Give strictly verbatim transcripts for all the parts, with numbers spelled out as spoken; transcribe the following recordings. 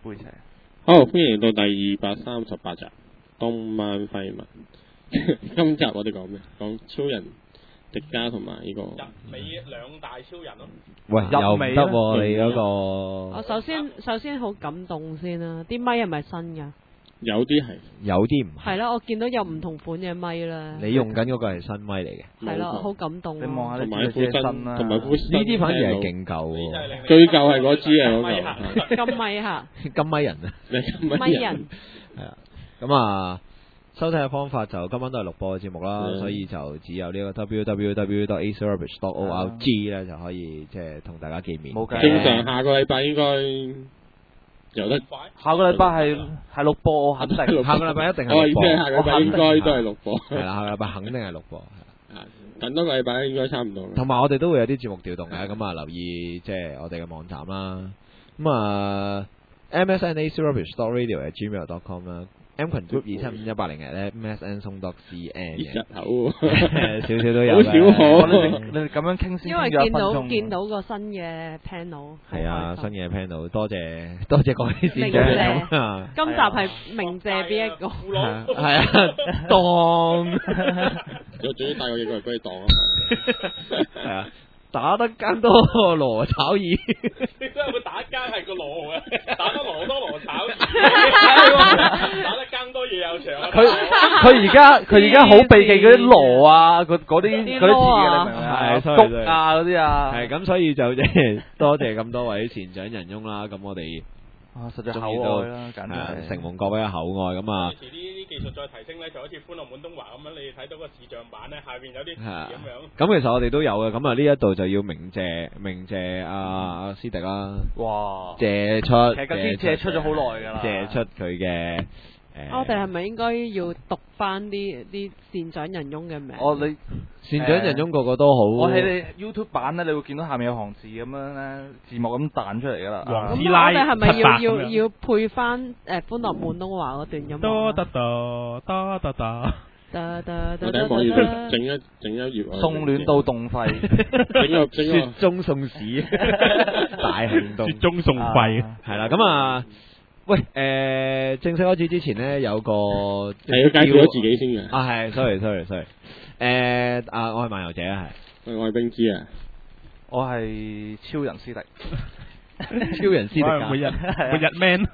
灰車。 好，歡迎嚟到第二百三十八集動漫廢物。今集我哋講咩？講超人迪迦同埋呢個日美兩大超人咯。 喂，又唔得喎！你嗰個我首先首先好感動先啦，啲咪係咪新㗎？ 有啲係， 有啲唔係。 係啦，我見到有唔同款嘅咪啦。 你用緊嗰個係新咪嚟嘅。 係咯，好感動。 你望下同埋你自己副身， 身啦。 同埋副身呢啲反而係勁舊喎。 最舊係嗰支啊，嗰個金咪嚇。 金咪人啊！ 金咪人。 係啊，咁啊。收聽嘅方法就今晚都係錄播嘅節目啦，嗯、所以就只有呢個 w w w dot ace rubbish dot org 咧就可以即係同大家見面。 冇計。 正常下個禮拜應該有得。 下個禮拜係係錄播，我肯定。 下個禮拜一定係錄播。 我意思係下個禮拜應該都係錄播。 係啦，下個禮拜肯定係錄播。 等多個禮拜應該差唔多。 同埋我哋都會有啲節目調動嘅，咁啊留意即係我哋嘅網站啦。咁啊 m s n ace rubbish dot radio at gmail dot com 啦。M 群 group 二七五一八零日咧 M S N 松 dot C N 嘅，少少都有， 好少可。 你哋咁樣傾先， 因為見到見到個新嘅 panel， 係啊，新嘅 panel，多謝多謝各位先生啊！ 今集係鳴謝邊一個？ 係啊，當， 我仲要帶個嘢過嚟俾你當啊！ 係啊。打得更多羅炒耳， 你真係會打更係個羅嘅，打得羅多羅炒耳，打得更多嘢有長。 佢佢而家佢而家好避忌嗰啲羅啊，嗰嗰啲嗰啲字嘅，你明唔明啊？谷啊嗰啲啊， 係咁，所以就即係多謝咁多位善長仁翁啦。咁我哋啊，實在厚愛啦，簡直係承蒙各位嘅厚愛咁啊！ 遲啲啲技術再提升咧，就好似歡樂滿東華咁樣，你睇到個視像版咧，下邊有啲字咁樣。 咁其實我哋都有嘅，咁啊呢一度就要鳴謝鳴謝阿阿師迪啦。 哇！ 借出， 其實啲借出咗好耐㗎啦。 借出佢嘅。 我哋係咪應該要讀翻啲啲善長仁翁嘅名？ 哦，你善長仁翁個個都好。 我喺你 YouTube 版咧，你會見到下面有行字咁樣咧，字幕咁彈出嚟㗎啦。 咁我哋係咪要要要配翻誒歡樂滿東華嗰段音樂？ 多得得多得得。 得得得我哋喺網頁整一整一頁。 送暖到凍肺。 整個整個。 雪中送屎。大行動。 雪中送肺。 係啦，咁啊。喂，誒、呃，正式開始之前呢，有個係要介紹咗自己先嘅。 啊，係，sorry，sorry，sorry。誒，啊，我係漫遊者啊， 係。我係冰之啊。 我係超人師弟。 超人師弟啊！ 每日每日 man。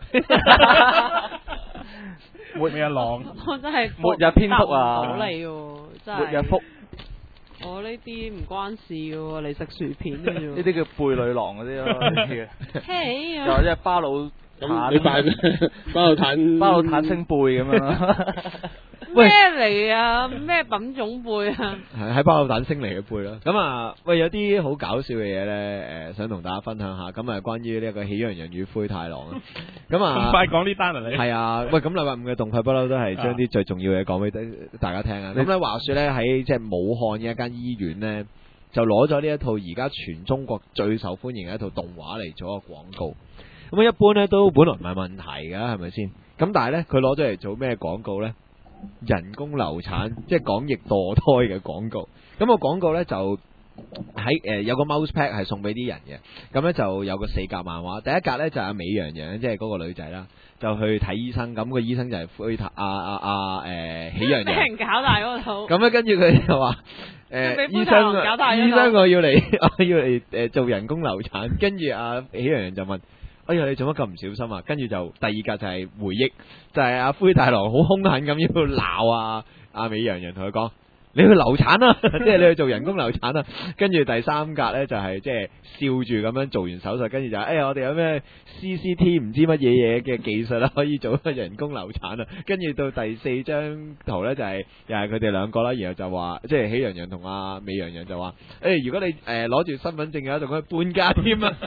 每日狼。 我真係末日蝙蝠啊！ 好你喎，真係。 末日蝠。 我呢啲唔關事嘅喎，你食薯片嘅啫。 呢啲叫背女郎嗰啲咯，呢啲嘅。 嘿啊！ 又或者係巴魯。 咁你扮巴魯坦巴魯坦星貝咁樣咩嚟啊？咩品種貝啊？ 係喺巴魯坦星嚟嘅貝咯。咁啊，喂，有啲好搞笑嘅嘢咧，誒，想同大家分享下。咁啊，關於呢一個喜羊羊與灰太狼啊。咁啊， 咁快講呢單啊你？ 係啊，喂，咁禮拜五嘅動態不嬲都係將啲最重要嘅嘢講俾大家聽啊。咁咧話說咧喺即係武漢嘅一間醫院咧，就攞咗呢一套而家全中國最受歡迎嘅一套動畫嚟做一個廣告。咁一般咧都本來唔係問題㗎，係咪先？咁但係咧，佢攞咗嚟做咩廣告咧？人工流產，即係港翼墮胎嘅廣告。咁個廣告咧就喺誒有個 mouse pad 係送俾啲人嘅。咁咧就有個四格漫畫，第一格咧就係阿美羊羊，即係嗰個女仔啦，就去睇醫生。咁個醫生就係灰太阿阿阿誒喜羊羊。 俾人搞大嗰套。 咁咧跟住佢就話誒醫生啊，醫生我要嚟我要嚟誒做人工流產。跟住阿喜羊羊就問。哎呀！你做乜咁唔小心啊？跟住就第二格就係回憶，就係、是、阿灰太狼好兇狠咁要鬧啊阿美羊羊，同佢講：你去流產啊！即係你去做人工流產啊！跟住第三格咧就係即係笑住咁樣做完手術，跟住就哎呀我哋有咩 C C T 唔知乜嘢嘢嘅技術啦，可以做人工流產啊！跟住到第四張圖咧就係、是、又係佢哋兩個啦，然後就話即係喜羊羊同阿美羊羊就話：誒、欸、如果你誒攞住身份證嘅話，仲可以搬家添啊！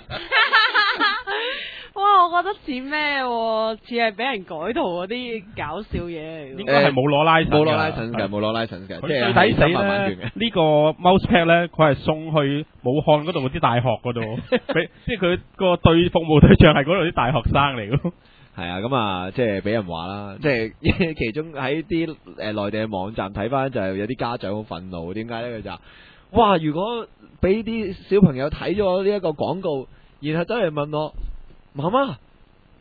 哇！我覺得似咩？似係俾人改圖嗰啲搞笑嘢嚟。 應該係冇攞拉， 冇攞拉神嘅，冇攞拉神嘅。 佢最抵死咧，呢個 mouse pad 咧，佢係送去武漢嗰度嗰啲大學嗰度，俾即係佢個對服務對象係嗰度啲大學生嚟咯。 係啊，咁啊，即係俾人話啦，即係其中喺啲誒內地嘅網站睇翻，就係有啲家長好憤怒，點解咧？佢就話：哇！如果俾啲小朋友睇咗呢一個廣告，然後走嚟問我。媽媽，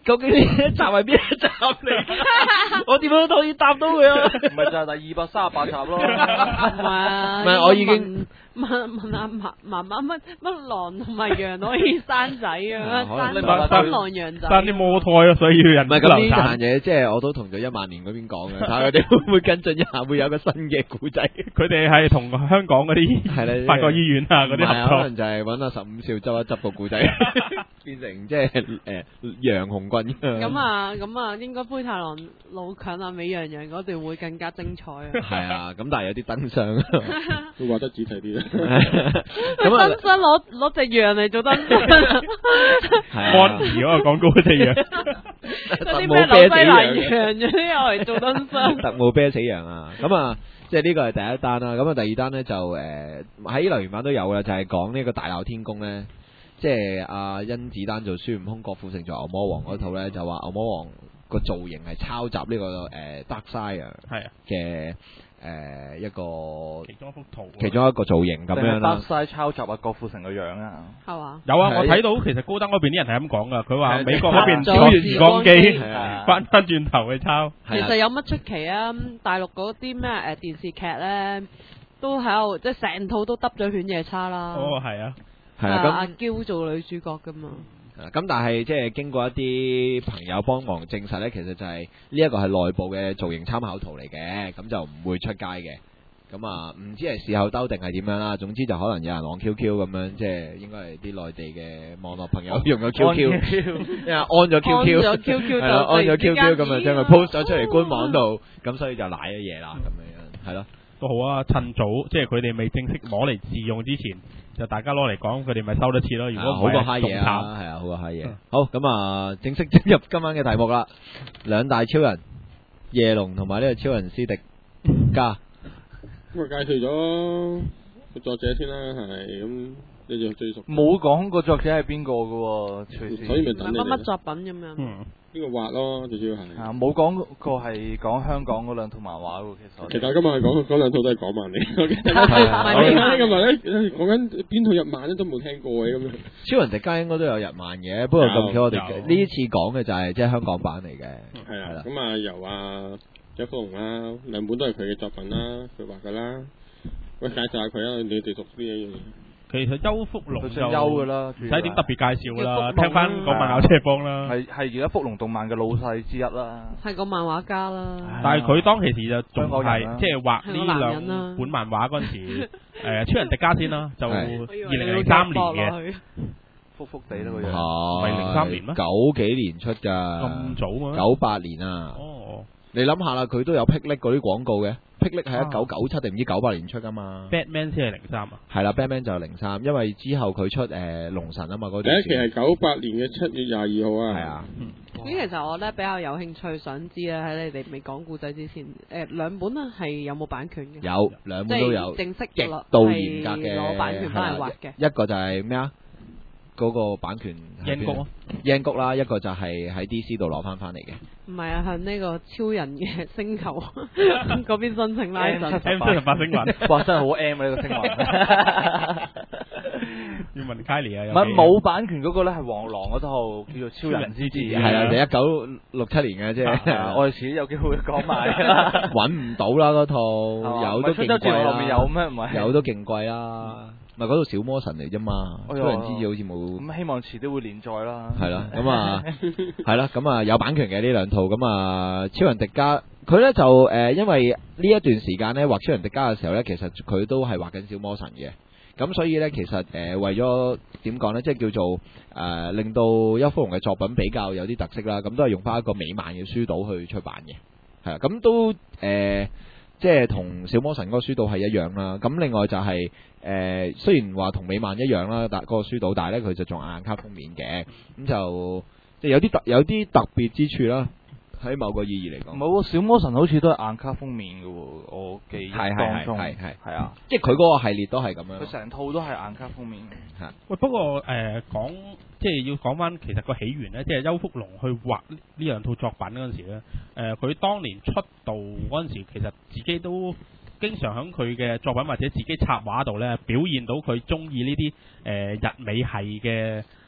究竟呢一集係邊一集嚟？我點樣都可以答到佢啊？ 唔係就係第二百三十八集咯。 唔係啊， 唔係我已經問問下媽媽媽乜乜狼同埋羊可以生仔啊？ 可能生你問新狼羊仔。 生啲魔胎咯，所以要人唔係咁呢流產壇嘢，即係我都同咗一萬年嗰邊講嘅，睇下佢哋會唔會跟進一下，會有個新嘅古仔。 佢哋係同香港嗰啲係啦， 法國醫院啊嗰啲唔係可合作。 能就係揾阿十五少執一執個古仔，變成即係誒楊紅棍咁啊咁啊，應該灰太狼老強啊美羊羊嗰段會更加精彩啊！ 係啊，咁但係有啲燈箱， 會畫得仔細啲啦。 咁啊燈箱攞攞隻羊嚟做燈箱， 安怡嗰個廣告隻羊， 嗰啲咩紐西蘭羊嗰啲又嚟做燈箱。 特務啤死羊啊！咁啊，即係呢個係第一單啦。咁啊，第二單咧就誒喺留言板都有啦，就係講呢個大鬧天宮咧，即係阿甄子丹做孫悟空，郭富城做牛魔王嗰套咧，就話牛魔王個造型係抄襲呢個誒 Darkseid 係啊嘅誒一個其中一幅圖， 其中一個造型咁樣啦。 晒抄襲啊郭富城個樣啊， 係嘛？ 有啊， 係我睇到其實高登嗰邊啲人係咁講噶，佢話係美國嗰邊抄超越時光機， 係啊翻翻轉頭去抄。 其實有乜出奇啊？大陸嗰啲咩誒電視劇咧，都喺度即係成套都耷咗犬夜叉啦。 哦，係啊， 係啊， 阿咁嬌做女主角噶嘛。 咁但係即係經過一啲朋友幫忙證實咧，其實就係呢一個係內部嘅造型參考圖嚟嘅，咁就唔會出街嘅。咁啊，唔知係事後兜定係點樣啦。總之就可能有人按 Q Q 咁樣，即係應該係啲內地嘅網絡朋友用咗 Q Q，因為按咗 Q Q， 按咗 Q Q 係啦，按咗 Q Q 咁啊，將佢 post 咗出嚟官網度，咁嗯所以就賴咗嘢啦，咁樣樣係咯。 都好啊！趁早，即係佢哋未正式攞嚟自用之前，就大家攞嚟講，佢哋咪收得切咯。如果唔好過係蝦嘢啊， 仲慘。 係啊，好過蝦嘢嗯。 好，咁啊，正式進入今晚嘅題目啦。兩大超人夜龍同埋呢個超人斯迪加。 咁啊，介紹咗個作者先啦，係咁你就最熟。 冇講個作者係邊個噶，隨時所以咪唔係乜等你哋乜作品咁樣。 嗯， 呢個畫咯，最主要係。 啊冇講過係講香港嗰兩套漫畫喎，其實。 其實今日係講嗰兩套都係港漫嚟。 係啊我聽咁耐咧，講緊邊套日漫咧都冇聽過嘅咁樣。 超人迪加應該都有日漫嘅，不過咁巧我哋有呢次講嘅就係即係香港版嚟嘅。 係啊係啦， 咁啊由啊一福龍啦，兩本都係佢嘅作品啦，佢畫噶啦。喂，介紹下佢啊，你哋讀呢一樣嘢。 其實邱福龍佢就姓邱噶啦， 唔使點特別介紹啦， 叫福龍聽翻講漫咬車幫啦。 係係而家福龍動漫嘅老細之一啦。 係個漫畫家啦。 但係佢當其時就仲香港人啦係即係畫係個男呢人啦兩本漫畫嗰陣時，誒超人迪加先啦，就二係零零三年嘅， 嘅。 福福地啦個樣。 係咪零三年咩九幾年出㗎， 咁早啊？ 九八年啊。 哦你諗下啦，佢都有霹靂嗰啲廣告嘅，霹靂係啊一九九七定唔知九八年出㗎嘛。 ，Batman 先係零三啊。 係啦 Batman 就係零三，因為之後佢出誒龍神啊嘛嗰第段時間。 一期係九八年嘅七月廿二號啊。 係啊。 咁其實我咧比較有興趣想知咧，喺你哋未講故仔之前，誒兩本啊係有冇版權嘅？ 有兩即本都有係，正式極攞度嚴格嘅係攞版權翻嚟畫嘅。 一個就係咩啊？嗰個版權英谷啊， 英谷啦，一個就係喺 D C 度攞翻翻嚟嘅。 唔係啊，向呢個超人嘅星球嗰邊申請拉 M 神。 七 M 七十八星雲， 哇，真係好 M 啊呢個星雲。 要問 Kylie 啊，有唔係幾冇版權嗰個咧係黃狼嗰套叫做《超人之子》 超人之子係啊，就一九六七年嘅啫， 啊我哋遲啲有機會講埋啦。 揾唔到啦嗰套，有都勁出周志貴落面有啦， 咩？唔係有都勁貴啦。唔係嗰套小魔神嚟啫嘛， 哎呀超人之子好似冇。 咁希望遲啲會連載啦。 係啦，咁啊，係啦，咁啊有版權嘅呢兩套，咁啊超人迪加佢咧就誒、呃，因為呢一段時間咧畫超人迪加嘅時候咧，其實佢都係畫緊小魔神嘅，咁所以咧其實誒、呃、為咗點講咧，即係叫做誒、呃、令到邱福龍嘅作品比較有啲特色啦，咁都係用翻一個美漫嘅書島去出版嘅，係啊，咁都誒。呃即係同小魔神嗰個書島係一樣啦，咁另外就係、是、誒、呃、雖然話同美漫一樣啦，但嗰個書島，但係咧佢就仲硬卡封面嘅，咁就即係有啲特有啲特別之處啦，喺某個意義嚟講。 唔係喎，小魔神好似都係硬卡封面嘅喎，我記憶當中係係係係係啊， 即係佢嗰個系列都係咁樣。 佢成套都係硬卡封面。 嚇喂，不過誒、呃、講即係要講翻其實個起源咧，即係邱福龍去畫呢兩套作品嗰陣時咧，誒、呃、佢當年出道嗰陣時，其實自己都經常喺佢嘅作品或者自己插畫度咧，表現到佢中意呢啲誒日美系嘅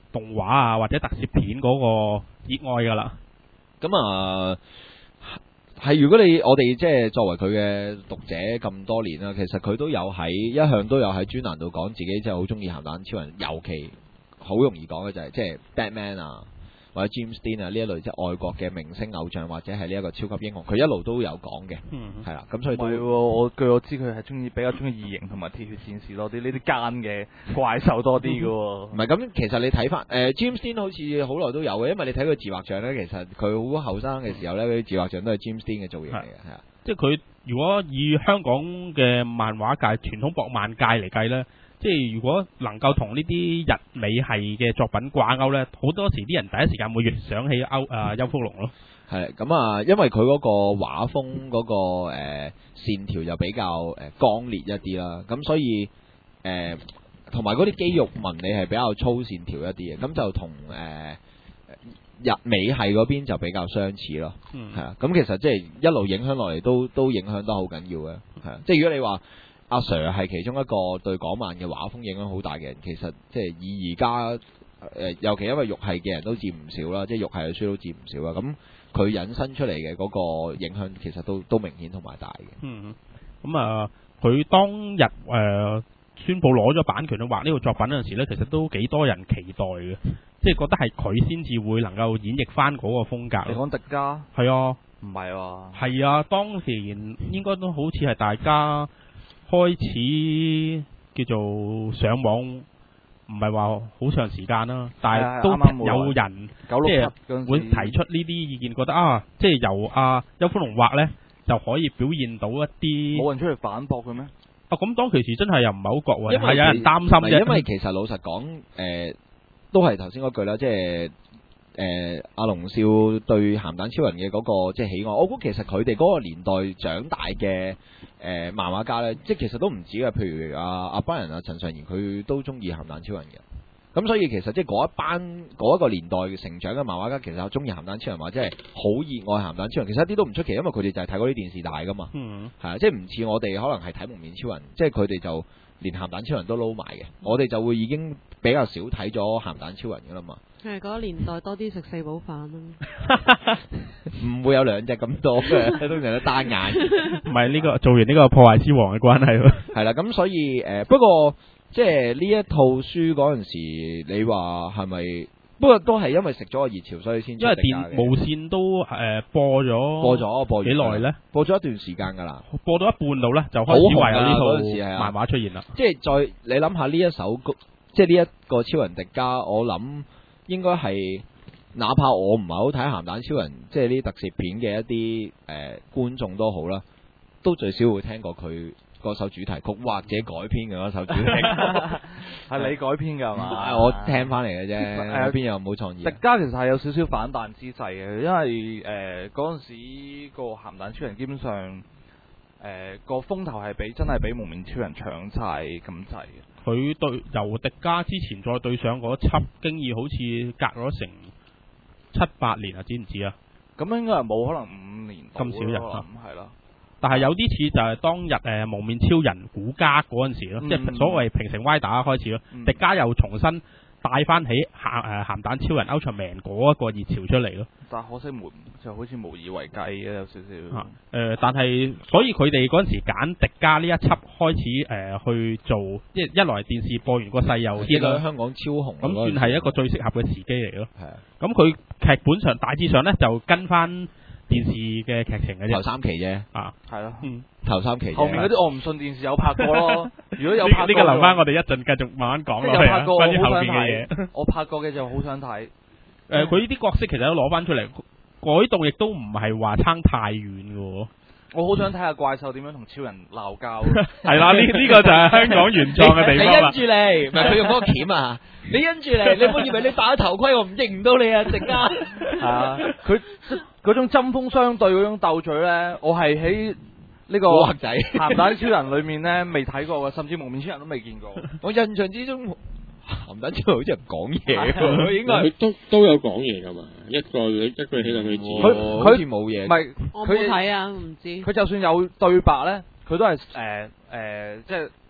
動畫啊或者特攝片嗰個熱愛㗎啦。 咁啊。係，如果你我哋即係作為佢嘅讀者咁多年啦，其實佢都有喺一向都有喺專欄度講自己真係好中意鹹蛋超人，尤其好容易講嘅就係即係 Batman 啊或者 James Dean 啊呢一類即係外國嘅明星偶像或者係呢一個超級英雄，佢一路都有講嘅，係啦、嗯，咁所以都係我據我知佢係中意比較中意異形同埋鐵血戰士多啲，呢啲奸嘅怪獸多啲嘅喎。 唔係咁，其實你睇翻誒 James Dean 好似好耐都有嘅，因為你睇佢自畫像咧，其實佢好後生嘅時候咧，嗰啲自畫像都係 James Dean 嘅造型嚟嘅，係啊。 即係佢如果以香港嘅漫畫界傳統博漫界嚟計咧，即係如果能夠同呢啲日美系嘅作品掛鈎咧，好多時啲人第一時間會聯想起歐啊邱福龍咯。 係咁啊，因為佢嗰個畫風嗰、嗰個誒、呃、線條就比較誒剛烈一啲啦，咁所以誒同埋嗰啲肌肉紋理係比較粗線條一啲嘅，咁就同誒、呃、日美系嗰邊就比較相似咯。嗯，係啊，咁其實即係一路影響落嚟都都影響得好緊要嘅，係啊，即係如果你話阿 Sir 係其中一個對港漫嘅畫風影響好大嘅人，其實即係以而家誒，尤其因為肉系嘅人都佔唔少啦，即係肉系嘅書都佔唔少啦，咁佢引申出嚟嘅嗰個影響其實都都明顯同埋大嘅。 嗯，咁啊，佢當日誒、呃、宣布攞咗版權去畫呢個作品嗰陣時咧，其實都幾多人期待嘅，即係覺得係佢先至會能夠演繹翻嗰個風格。 你講迪迦？ 係啊， 唔係喎。 係啊，當時應該都好似係大家開始叫做上網，唔係話好長時間啦，但係都有人即係會提出呢啲意見，覺得啊，即係由阿邱福龍畫咧就可以表現到一啲。 冇人出嚟反駁嘅咩？ 啊，咁當其時真係又唔係好覺喎， 因為係有人擔心啫。 因為其實老實講，誒、呃、都係頭先嗰句啦，即係誒阿龍少對鹹蛋超人嘅嗰、嗰個即係喜愛，我估其實佢哋嗰個年代長大嘅。誒、呃、漫畫家咧，即係其實都唔止嘅，譬如阿阿班人啊、陳尚賢，佢都中意鹹蛋超人嘅。咁所以其實即係嗰一班嗰一個年代成長嘅漫畫家，其實中意鹹蛋超人或者係好熱愛鹹蛋超人，其實一啲都唔出奇，因為佢哋就係睇嗰啲電視大噶嘛。嗯，係啊，即係唔似我哋可能係睇蒙面超人，即係佢哋就連鹹蛋超人都撈埋嘅。我哋就會已經比較少睇咗鹹蛋超人噶啦嘛。 係嗰個年代多啲食四寶飯啊！ 唔會有兩隻咁多嘅，通常都單眼。 唔係呢個做完呢個破壞之王嘅關係咯。 係啦，咁所以誒、呃，不過即係呢一套書嗰陣時，你話係咪？不過都係因為食咗個熱潮，所以先出。因為電無線都誒、呃、播咗播咗播幾耐咧？ 播咗一段時間㗎啦， 播到一半度咧就開始為有呢套漫畫出現啦。 即係再你諗下呢一首，即係呢一個超人迪迦，我諗。應該係，哪怕我唔係好睇鹹蛋超人，即係呢啲特攝片嘅一啲誒、呃、觀眾都好啦，都最少會聽過佢嗰首主題曲或者改編嘅嗰首主題曲。 係你改編㗎嘛？ 我聽翻嚟嘅啫，邊有冇創意？ 迪迦其實係有少少反彈之勢嘅，因為誒嗰陣時個鹹蛋超人基本上誒、呃、個風頭係比真係比蒙面超人搶晒咁滯嘅。 佢對由迪迦之前再對上嗰輯，經已好似隔咗成七八年啊，知唔知啊？ 咁應該係冇可能五年咁少人啊， 係咯。 但係有啲似就係當日誒蒙面超人古家嗰陣時咯，嗯、即係所謂平成歪打開始咯，嗯、迪迦又重新帶翻起鹹誒鹹蛋超人 Ultraman 嗰一個熱潮出嚟咯。 但可惜無就好似無以為繼嘅有少少。 誒、呃，但係所以佢哋嗰陣時揀迪迦呢一輯開始誒、呃、去做，一一來電視播完個勢又 hit 啦， 香港超紅， 咁算係一個最適合嘅時機嚟咯。 係啊， 咁佢劇本上大致上咧就跟翻電視嘅劇情嘅啫， 頭三期啫。啊， 係咯，嗯， 頭三期。 後面嗰啲我唔信電視有拍過咯。如果有拍過， 呢、這個留翻我哋一陣繼續慢慢講落去啊。關於後邊嘅嘢， 我拍過嘅就好想睇。誒、 呃，佢呢啲角色其實都攞翻出嚟。改動亦都唔係話差太遠嘅， 我好想睇下怪獸點樣同超人鬧交。 係啦，呢呢、這個就係香港原創嘅地方啦。 你因住你，唔係佢用嗰個鉗啊！你因住你，你唔好以為你戴咗頭盔，我唔認唔到你啊！陣間係啊，佢嗰種針鋒相對嗰種鬥嘴咧，我係喺呢個鹹蛋超人裏面咧未睇過嘅，甚至蒙面超人都未見過。 我印象之中。鹹蛋超人好似唔講嘢，佢應該佢都都有講嘢噶嘛，一個一句起兩句止。 佢佢好似冇嘢， 唔係我冇睇啊，唔知。 佢就算有對白咧，佢都係誒誒，即係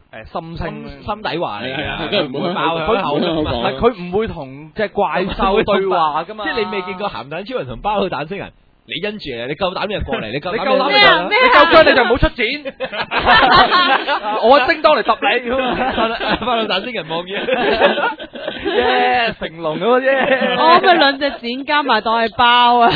誒心聲心底話嚟嘅， 佢唔會爆佢口唔係佢唔會同隻怪獸對話噶嘛， 即係你未見過鹹蛋超人同包蛋星人。你因住你夠膽你就過嚟，你夠膽你夠膽咩啊咩啊你夠薑你就唔好出錢，我叮當嚟揼你， 包蛋星人望嘢， 耶成龍咁嘅啫， 我咪兩隻剪加埋當係包啊！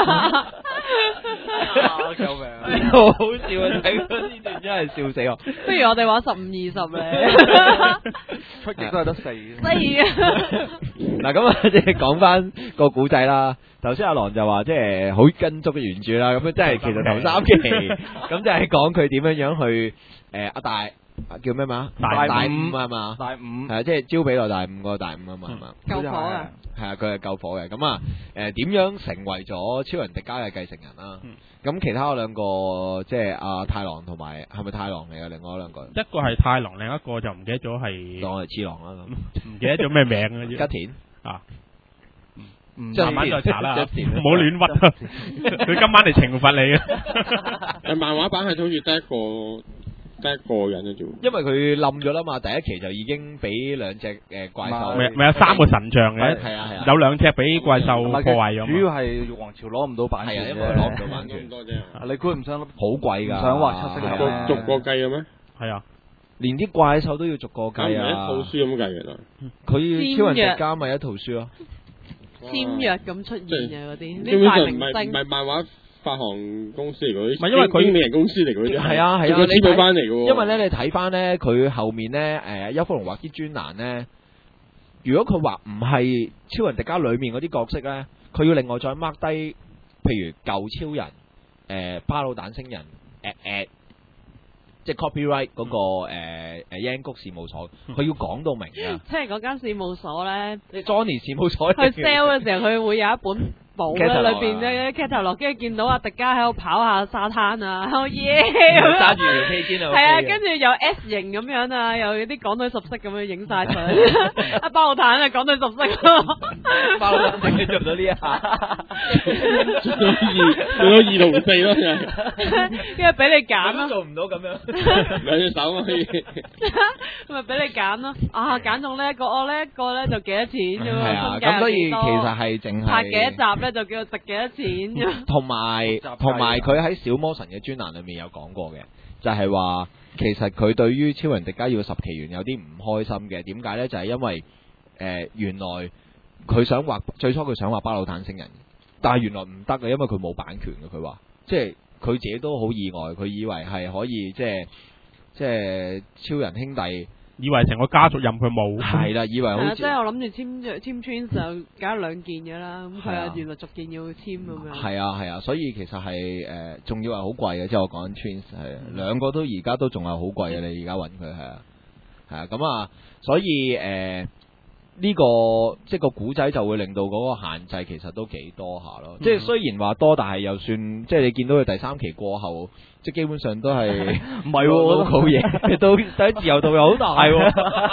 救命啊！ 好好笑啊！睇嗰呢段真係笑死我。 不如我哋玩十五二十咧， 出極都係得四。 四啊！ 嗱咁啊，即係講翻個古仔啦。頭先阿郎就話即係好跟足嘅原著啦，咁樣即係其實頭三期咁就係講佢點樣樣去誒阿大叫咩嘛？ 大五大五係嘛？ 大五係啊，即係招比落大五個大五啊嘛，係嘛？ 救火啊！ 係啊，佢係救火嘅。咁啊誒點樣成為咗超人迪迦嘅繼承人啦？咁其他嗰兩個即係阿太郎同埋係咪太郎嚟嘅？另外嗰兩個一個係太郎，另一個就唔記得咗係當係次郎啦咁。 唔記得咗咩名嘅啫。 吉田啊， 唔慢慢再查啦，唔好 Justin 亂屈啊！佢今晚嚟懲罰你啊！ 誒漫畫版係好似得一個得一個人嘅啫喎。 因為佢冧咗啦嘛，第一期就已經俾兩隻誒怪獸， 咪咪有三個神像嘅， 係啊係啊， 有兩隻俾怪獸破壞咗嘛。 主要係玉皇朝攞唔到版權係啊， 啫， 因為攞唔到版權咁，多啫。 你估唔想好貴㗎， 唔想畫七色逐嘅個逐個計嘅咩？ 係啊， 連啲怪獸都要逐個咁唔計啊！ 係一套書咁計嘅啦。 佢超人迪迦咪一套書咯， 簽約咁出現嘅嗰啲， 基啲大明本上唔係唔星。 係漫畫發行公司嚟嗰啲， 唔係因為佢經理人公司嚟嗰啲， 係啊係啊， 佢簽到翻嚟嘅喎。 因為咧你睇翻咧佢後面咧誒邱福龍畫啲專欄咧，如果佢畫唔係超人迪迦裡面嗰啲角色咧，佢要另外再 mark 低，譬如舊超人誒巴魯蛋星人誒誒。即係 copyright 嗰、那個誒誒英谷事務所，佢要講到明啊！ 即係嗰間事務所咧， 即係 Johnny 事務所去 sell 嘅時候，佢會有一本簿咧， catalog 裏邊咧 catalog，跟住見到阿迪迦喺度跑下沙灘啊，好耶！ 揸住條披肩啊！ 係啊，跟住有 S 型咁樣啊，又有啲港女十色咁樣影晒佢。阿包坦啊，港女十色， 包坦整咗到呢一下， 做到二做到二同四咯，真係跟住俾你揀咯， 做唔到咁樣， 兩隻手可以。 咪俾你揀咯。啊，揀中呢一個，我呢一個咧就幾多錢咁係啊， 樣， 咁所以其實係淨係拍幾多集咧就叫做值幾多錢咁。 同埋同埋佢喺小魔神嘅專欄裏面有講過嘅，就係話其實佢對於超人迪迦要十期元有啲唔開心嘅，點解咧？就係因為誒原來佢想畫最初佢想畫巴魯坦星人，但係原來唔得嘅，因為佢冇版權嘅。佢話即係佢自己都好意外，佢以為係可以即係即係超人兄弟。 以為成個家族任佢冇， 係啦，以為好似即係我諗住簽約簽 Twins 就搞兩件嘅啦，咁佢啊原來逐件要簽咁樣。 係啊係啊，所以其實係誒，仲、呃、要係好貴嘅，即係我講緊 Twins 係兩個都而家都仲係好貴嘅，你而家揾佢係啊係啊，咁啊，所以誒呢、呃這個即係個古仔就會令到嗰個限制其實都幾多下咯，嗯、即係雖然話多，但係又算即係你見到佢第三期過後。即基本上都係唔係喎，好嘢，到第一自由度又好大喎。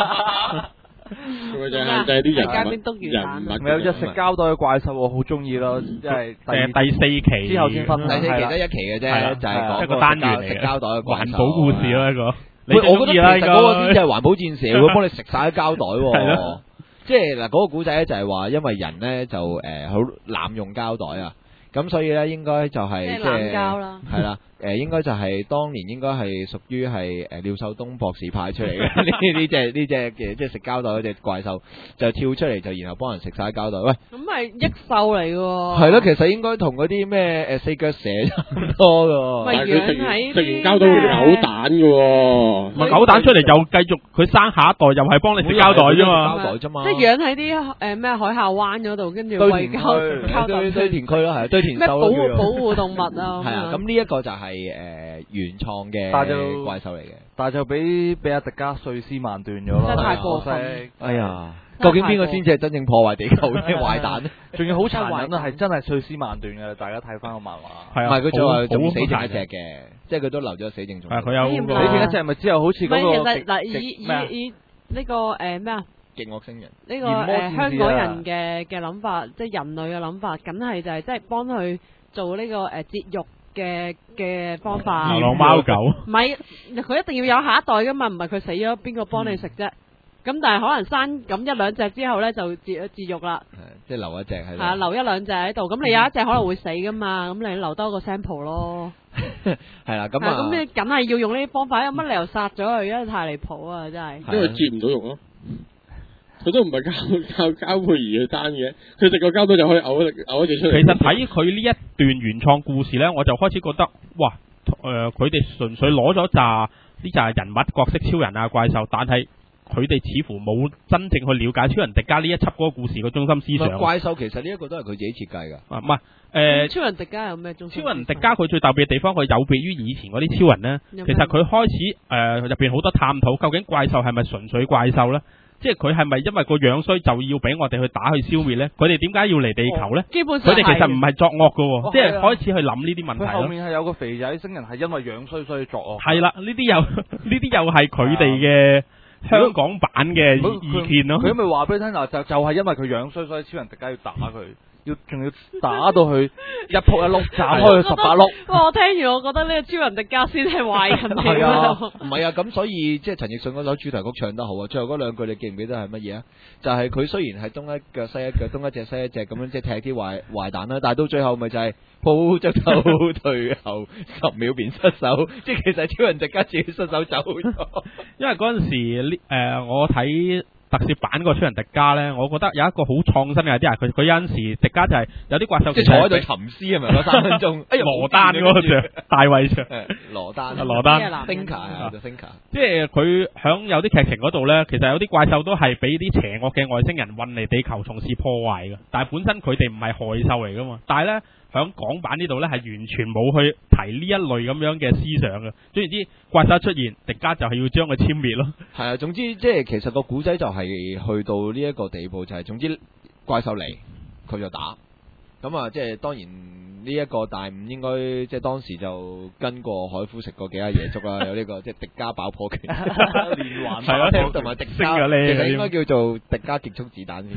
佢就限制啲人間邊物篤魚蛋人物。 咪有隻食膠袋嘅怪獸，我好中意咯，即係誒第四期之後先分。 第四期得一期嘅啫，就係講一個單元嚟嘅食膠袋嘅怪獸環保故事咯一個。 喂，我覺得其實嗰個先至係環保戰士，會幫你食晒啲膠袋喎。即係嗱，嗰個古仔咧就係話，因為人咧就誒好濫用膠袋啊，咁所以咧應該就係即係膠啦， 係啦。誒應該就係當年應該係屬於係誒廖秀東博士派出嚟嘅呢呢隻呢隻嘅即係食膠袋嗰隻怪獸就跳出嚟就然後幫人食晒膠袋。喂， 咁係益獸嚟嘅喎。 係咯，其實應該同嗰啲咩誒四腳蛇差唔多嘅。 咪養喺食完膠袋會嘔蛋嘅喎。 咪嘔蛋出嚟又繼續佢生下一代又係幫你食膠袋啫嘛。 膠袋啫嘛。 即係養喺啲誒咩海峽灣嗰度，跟住餵膠膠袋。 堆填區咯，係堆填咩獸保護保護動物啊？ 係啊，咁呢一個就係。係誒原創嘅怪獸嚟嘅， 但係就俾俾阿迪迦碎屍萬段咗咯， 真係太過分。 哎呀，究竟邊個先至係真正破壞地球嘅壞蛋咧？ 仲要好殘忍啊，係真係碎屍萬段嘅，大家睇翻個漫畫。 係啊， 唔係佢仲係仲死剩一隻隻嘅，即係佢都留咗死證仲。 係佢有死剩一隻，咪之後好似嗰個。 其實嗱，以以以呢個誒咩啊？ 極惡星人呢個誒香港人嘅嘅諗法，即係人類嘅諗法，梗係就係即係幫佢做呢個誒節育。 嘅嘅方法。 流浪貓狗。 唔係，佢一定要有下一代噶嘛，唔係佢死咗邊個幫你食啫？咁、嗯、但係可能生咁一兩隻之後咧就絕絕育啦。 即係留一隻喺度。係啊，留一兩隻喺度，咁你有一隻可能會死噶嘛，咁你留多個 sample 咯。 係啦，咁啊， 咁你梗係要用呢啲方法，有乜理由殺咗佢？因為太離譜啊，真係。 因為接唔到肉咯。佢都唔係靠靠交配而去生嘅，佢食個膠袋就可以嘔一嘔一隻出嚟。 其實睇佢呢一段原創故事咧，我就開始覺得，哇！誒，佢哋純粹攞咗扎呢扎人物角色，超人啊、怪獸，但係佢哋似乎冇真正去了解超人迪迦呢一輯嗰個故事嘅中心思想。 怪獸其實呢一個都係佢自己設計㗎。 啊，唔係誒。 超人迪迦有咩中心思想？超人迪迦佢最特別嘅地方，佢有別於以前嗰啲超人咧。其實佢開始誒入邊好多探討，究竟怪獸係咪純粹怪獸咧？即係佢係咪因為個樣衰就要俾我哋去打去消滅咧？佢哋點解要嚟地球咧？ 哦、基本上佢哋其實唔係作惡㗎， 哦、 即係開始去諗呢啲問題。 佢後面係有個肥仔星人係因為樣衰所以作惡。 係啦，呢啲又呢啲又係佢哋嘅香港版嘅意見咯。 佢咪話俾你聽嗱，就就係因為佢樣衰，所以超人迪迦要打佢。要仲要打到佢一仆一碌，斬開佢十八碌。 哇！我聽完我覺得呢個超人迪迦先係壞人嚟。係啊，唔係啊，咁所以即係陳奕迅嗰首主題曲唱得好啊！最後嗰兩句你記唔記得係乜嘢啊？就係、是、佢雖然係東一腳西一腳，東一隻西一隻咁樣即係踢啲壞壞蛋啦，但係到最後咪就係抱着手退後十秒便失手，即係其實超人迪迦自己失手走咗。 因為嗰陣時呢誒、呃，我睇特攝版個超人迪迦咧，我覺得有一個好創新嘅啲啊！佢佢有陣時迪迦就係有啲怪獸， 即係坐喺度沉思係咪嗰三分鐘？哎呀， 羅丹嗰個像大衛像， 羅丹， 羅丹 Thinker 啊 Thinker， 即係佢響有啲劇情嗰度咧，其實有啲怪獸都係俾啲邪惡嘅外星人運嚟地球從事破壞嘅，但係本身佢哋唔係害獸嚟噶嘛，但係咧。響港版呢度咧，係完全冇去提呢一類咁樣嘅思想嘅。總言之，怪獸出現，迪迦就係要將佢殲滅咯。係啊，總之即係其實個古仔就係去到呢一個地步，就係、是、總之怪獸嚟佢就打。咁啊，即係當然呢一個大五應該即係當時就跟過海夫食過幾下野粥啦，有呢、這個即係迪迦爆破拳連環係咯，同埋迪迦其實應該叫做迪迦極速子彈先。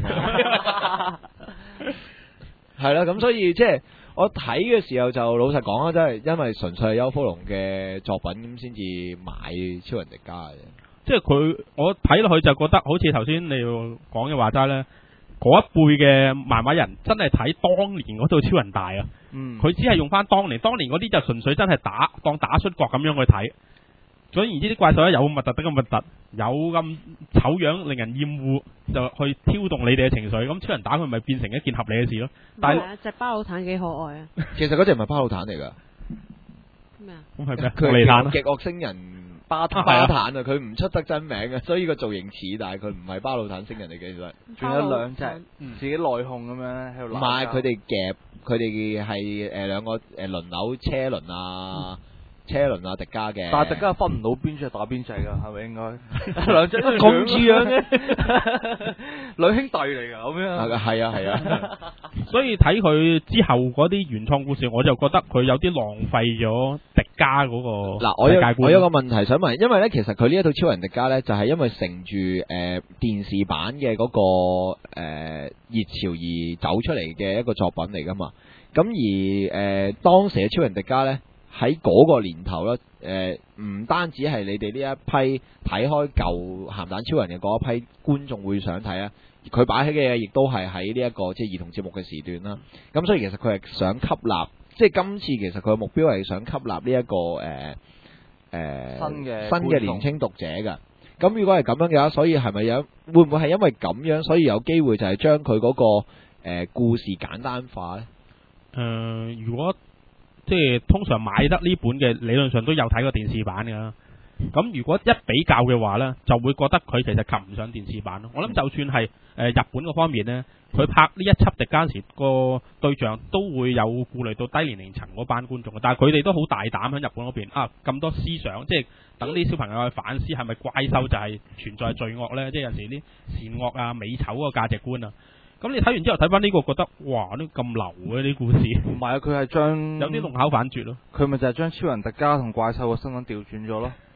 係啦，咁所以即係。我睇嘅時候就老實講啦，真係因為純粹係邱福龍嘅作品咁先至買超人迪迦嘅。 即係佢，我睇落去就覺得好似頭先你講嘅話齋咧，嗰一輩嘅漫畫人真係睇當年嗰套超人大啊。嗯。佢只係用翻當年，當年嗰啲就純粹真係打當打出國咁樣去睇。總言之，啲怪獸咧有咁核突得咁核突，有咁醜樣令人厭惡，就去挑動你哋嘅情緒。咁超人打佢咪變成一件合理嘅事咯。但係隻巴魯坦幾可愛啊！ 其實嗰隻唔係巴魯坦嚟噶。 咩啊？ 咁係咩？ 佢係極惡星人巴巴坦啊！佢唔出得真名嘅，所以個造型似，但係佢唔係巴魯坦星人嚟嘅。其實仲有兩隻自己內訌咁樣喺度。 唔係，佢哋夾，佢哋係誒兩個誒輪流車輪啊。車輪啊，迪迦嘅， 但係迪迦分唔到邊隻打邊隻噶，係咪應該？兩隻咁似樣嘅，兩兄弟嚟噶咁樣。 係啊係啊， 所以睇佢之後嗰啲原創故事，我就覺得佢有啲浪費咗迪迦嗰個。嗱， 我有我有個問題想問，因為咧其實佢呢一套超人迪迦咧，就係、是、因為乘住誒、呃、電視版嘅嗰、那個誒熱、呃、潮而走出嚟嘅一個作品嚟噶嘛。咁而誒、呃、當時嘅超人迪迦咧。喺嗰個年頭咧，誒、呃、唔單止係你哋呢一批睇開舊鹹蛋超人嘅嗰一批觀眾會想睇啊，佢擺起嘅嘢亦都係喺呢一個即係兒童節目嘅時段啦。咁所以其實佢係想吸納，即係今次其實佢嘅目標係想吸納呢、這、一個誒誒、呃、新嘅新嘅年輕讀者㗎。咁如果係咁樣嘅話，所以係咪有會唔會係因為咁樣，所以有機會就係將佢嗰個、呃、故事簡單化咧？ 誒、呃，如果即係通常買得呢本嘅，理論上都有睇過電視版㗎。咁如果一比較嘅話呢，就會覺得佢其實及唔上電視版咯。我諗就算係誒、呃、日本嗰方面呢，佢拍呢一輯迪迦時個對象都會有顧慮到低年齡層嗰班觀眾，但係佢哋都好大膽喺日本嗰邊啊，咁多思想，即係等啲小朋友去反思係咪怪獸就係存在罪惡呢？即係有時啲善惡啊、美醜嗰個價值觀啊。咁你睇完之後睇翻呢個，覺得哇，呢咁流嘅啲故事。 唔係啊，佢係將有啲弄巧反拙咯。 佢咪就係將超人迪迦同怪獸嘅身份調轉咗咯。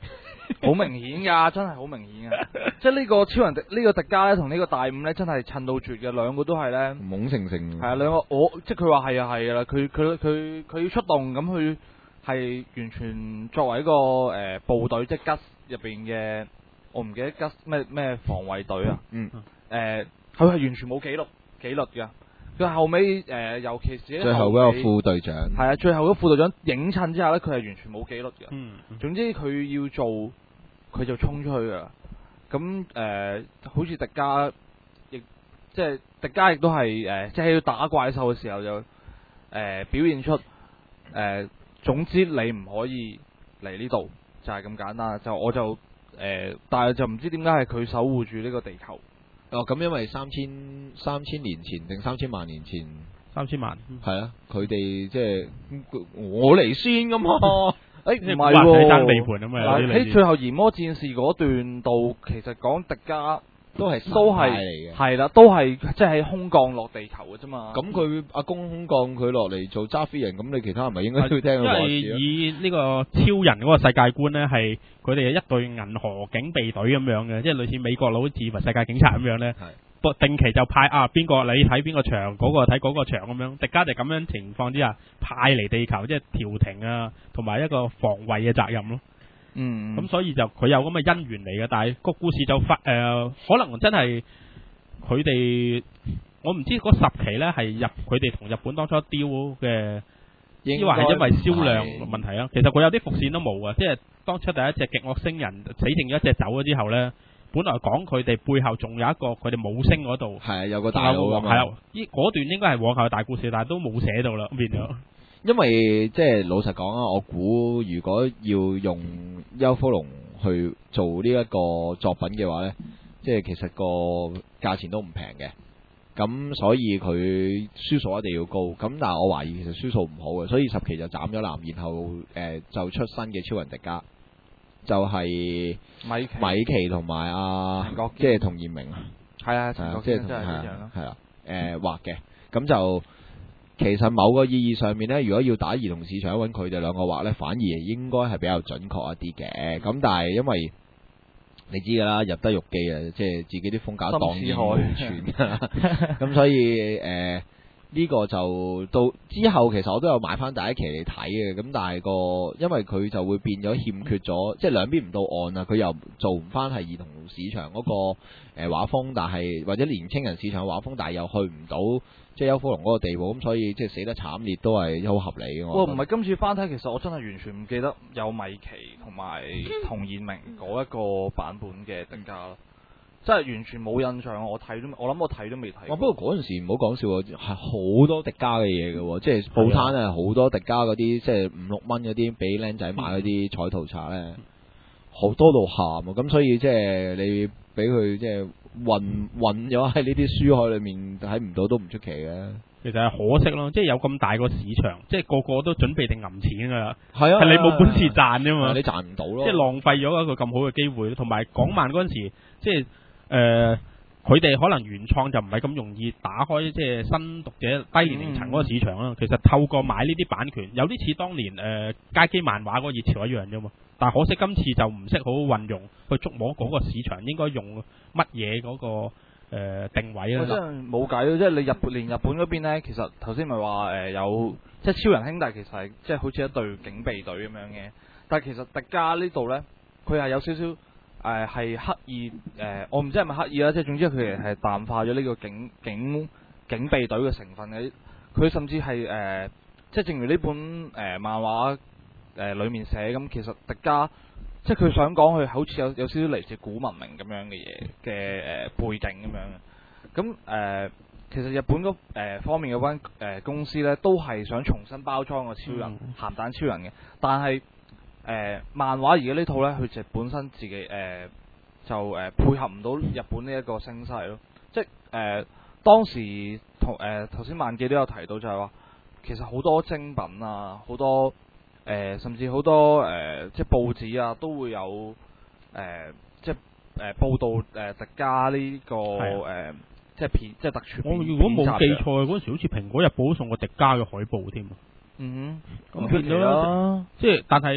好明顯㗎，真係好明顯㗎。即係呢個超人迪呢、呢個迪迦咧，同呢個大五咧，真係襯到絕嘅，兩個都係咧懵成成。 係啊，兩個我即係佢話係啊係㗎啦，佢佢佢佢要出動咁，佢係完全作為一個誒、呃、部隊，即係吉入邊嘅，我唔記得吉咩咩防衛隊啊。 嗯。 誒，佢係完全冇紀律紀律㗎。佢後尾誒、呃，尤其是最後嗰個副隊長。係啊，最後嗰個副隊長影襯之下咧，佢係完全冇紀律嘅。 嗯。 總之佢要做，佢就衝出去㗎。咁誒、呃，好似迪迦，亦即係迪迦亦都係誒，即係要打怪獸嘅時候就誒、呃、表現出誒、呃，總之你唔可以嚟呢度，就係、是、咁簡單。就我就誒、呃，但係就唔知點解係佢守護住呢個地球。 哦，咁因為三千三千年前定三千萬年前， 三千萬係啊，佢哋即係我嚟先咁嘛。誒唔係喎，爭地盤啊嘛。 喺最後炎魔戰士嗰段度，其實講迪迦都係都係嚟嘅，係啦，都係即係空降落地球嘅啫嘛。 咁佢阿公空降佢落嚟做揸飛人，咁你其他人咪應該都要聽佢話事咯。 因為以呢個超人嗰個世界觀咧，係佢哋係一隊銀河警備隊咁樣嘅，即係類似美國佬自為世界警察咁樣咧。定期就派啊邊個你睇邊個場，嗰、嗰個睇嗰個場咁樣。迪迦就咁樣情況之下派嚟地球，即係調停啊，同埋一個防衛嘅責任咯。 嗯， 咁所以就佢有咁嘅因緣嚟嘅，但係個故事就發誒、呃，可能真係佢哋，我唔知嗰十期咧係入佢哋同日本當初丟嘅，抑或係因為銷量問題啊。其實佢有啲伏線都冇啊，即係當初第一隻極惡星人死剩咗一隻走咗之後咧，本來講佢哋背後仲有一個佢哋母星嗰度係啊，有個大佬㗎嘛， 係啊，依嗰段應該係往後嘅大故事，但係都冇寫到啦，變咗。 因為即係老實講啊，我估如果要用幽福龍去做呢一個作品嘅話呢，即係其實個價錢都唔平嘅，咁所以佢輸數一定要高。咁但係我懷疑其實輸數唔好嘅，所以十期就斬咗藍，然後誒、呃、就出新嘅超人迪迦，就係、是、 米奇米奇同埋阿即係同彥明啊， 係啊，陳國堅真係係啦，係啦，誒畫嘅，咁就。其實某個意義上面呢，如果要打兒童市場揾佢哋兩個畫呢，反而應該係比較準確一啲嘅。咁但係因為你知㗎啦，入得獄記啊，即係自己啲風格蕩然無存，咁所以誒呢、呃呢個就到之後其實我都有買翻第一期嚟睇嘅。咁但係個因為佢就會變咗欠缺咗，即係兩邊唔到岸啊，佢又做唔翻係兒童市場嗰個誒畫風，但係或者年青人市場畫風，但係又去唔到。即係幽福龍嗰個地步，咁所以即係死得慘烈都係好合理嘅。 哇！唔係今次翻睇，其實我真係完全唔記得有米奇同埋童彥明嗰一個版本嘅迪迦咯，真係完全冇印象。我睇都，我諗我睇都未睇。 哇！不過嗰陣時唔好講笑喎，係好多迪迦嘅嘢嘅喎，即係報攤咧好多迪迦嗰啲，即係五六蚊嗰啲俾僆仔買嗰啲彩圖冊咧，好多到喊啊！咁所以即係你俾佢即係。混混咗喺呢啲書海裏面睇唔到都唔出奇嘅， 其實係可惜咯，即係有咁大個市場，即係個個都準備定揞錢噶啦， 係啊， 係你冇本事賺啫嘛， 你賺唔到咯， 即係浪費咗一個咁好嘅機會。同埋港漫嗰陣時，即係誒，佢哋可能原創就唔係咁容易打開，即係新讀者低年齡層嗰個市場啦。嗯、其實透過買呢啲版權，有啲似當年誒、呃、街機漫畫嗰個熱潮一樣啫嘛。但係可惜今次就唔識好好運用去捉摸嗰個市場應該用乜嘢嗰個、呃、定位啦。 真係冇計咯，即係你日本連日本嗰邊咧，其實頭先咪話誒有即係超人兄弟其實係即係好似一隊警備隊咁樣嘅，但係其實迪迦呢度咧，佢係有少少誒係刻意誒、呃，我唔知係咪刻意啦，即係總之佢哋係淡化咗呢個警警警備隊嘅成分嘅，佢甚至係誒、呃、即係正如呢本誒、呃、漫畫。誒、呃，裏面寫咁，其實迪迦即係佢想講，佢好似有有少少嚟自古文明咁樣嘅嘢嘅誒背景咁樣嘅。咁誒、呃，其實日本嗰誒、呃、方面嗰間誒公司咧，都係想重新包裝個超人、嗯、鹹蛋超人嘅。但係誒、呃、漫畫而家呢套咧，佢就本身自己誒、呃、就誒、呃、配合唔到日本呢一個聲勢咯。即係誒、呃、當時同誒頭先萬記都有提到，就係話其實好多精品啊，好多。誒、呃，甚至好多誒、呃，即係報紙啊，都會有誒、呃，即係誒、呃、報道誒、呃、迪迦呢、這個誒、呃，即係片，即係特撮片。我如果冇記錯， 嗰陣時好似蘋果日報都送過迪迦嘅海報添。 嗯哼， 咁變咗，即係但係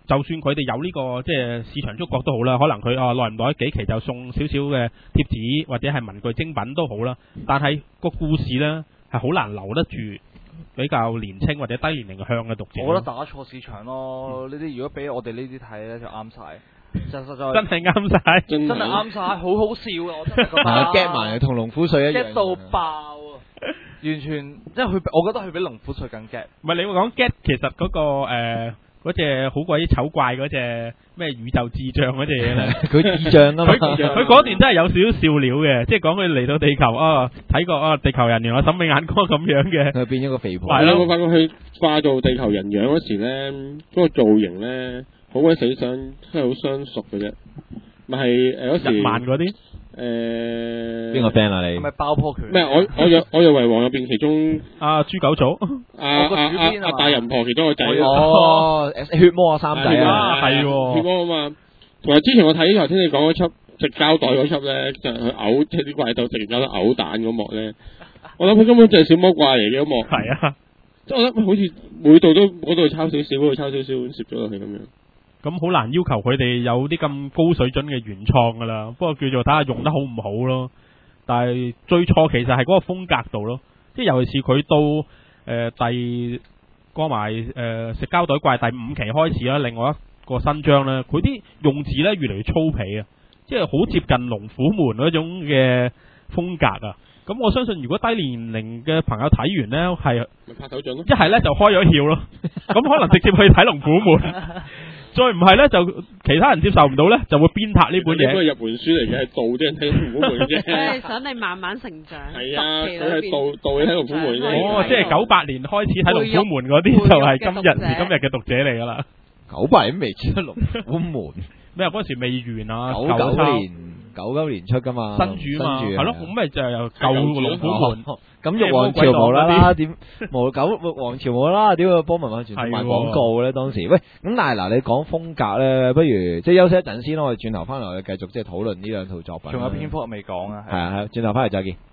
就算佢哋有呢、這個即係市場觸覺都好啦，可能佢啊耐唔耐幾期就送少少嘅貼紙或者係文具精品都好啦，但係個故事呢，係好難留得住比較年青或者低年齡向嘅讀者。 我覺得打錯市場咯，呢啲、嗯、如果俾我哋呢啲睇咧就啱晒。就實在真係啱晒， 真係啱晒，好好笑啊！我真係覺得 get 埋同龍虎水一樣 get 到爆啊！完全即係佢，我覺得佢比龍虎水更 get。 唔係你會講 get，其實嗰、那個誒嗰隻好鬼醜怪嗰隻咩宇宙智障嗰隻嘢咧， 佢智障啊嘛！ 佢嗰段真係有少少笑料嘅，即係講佢嚟到地球啊，睇過啊地球人原來審美眼光咁樣嘅， 佢變咗個肥婆。 係啦，我發覺佢化做地球人樣嗰時咧，嗰、那個造型咧。好鬼死相，真係好相熟嘅啫。咪係誒嗰時日漫嗰啲誒邊個 friend 啊你？ 係咪爆破拳？ 咩？我我有我有為王入邊其中阿豬狗組， 阿阿阿阿大人婆其中個仔哦，血魔啊三仔啊，係血魔啊嘛。同埋之前我睇頭先你講嗰輯食膠袋嗰輯咧，就係佢嘔即係啲怪獸食完膠袋嘔蛋嗰幕咧，我諗佢根本就係小魔怪嚟嘅一幕。 係啊， 即係我諗好似每度都嗰度抄少少，嗰度抄少少，攝咗落去咁樣。 咁好難要求佢哋有啲咁高水準嘅原創噶啦，不過叫做睇下用得好唔好咯。但係最錯其實係嗰個風格度咯，即係尤其是佢到誒、呃、第過埋誒食膠袋怪第五期開始啦，另外一個新章咧，佢啲用字咧越嚟越粗鄙啊，即係好接近龍虎門嗰種嘅風格啊。咁我相信如果低年齡嘅朋友睇完呢，係咪拍手掌咯， 一係呢就開咗竅咯，咁可能直接去睇龍虎門。再唔係咧，就其他人接受唔到咧，就會鞭撻呢本嘢。 呢本係入門書嚟嘅，係導啲人睇龍虎門啫。 係想你慢慢成長。 係啊，佢係導導你睇龍虎門啫。 哦，即係九八年開始睇龍虎門嗰啲，就係今日時今日嘅讀者嚟噶啦。 九八年未出龍虎門， 咩啊？嗰時未完啊， 九九年九九年出噶嘛， 新主嘛，係咯，咁咪就係由舊龍虎門。 咁玉皇朝冇啦啦，點冇九玉皇朝冇啦？點會幫文化傳媒賣廣告咧？當時喂，咁但係嗱，你講風格咧，不如即係休息一陣先咯，我哋轉頭翻嚟我哋繼續即係討論呢兩套作品。 仲有篇幅未講啊？ 係啊係，轉頭翻嚟再見。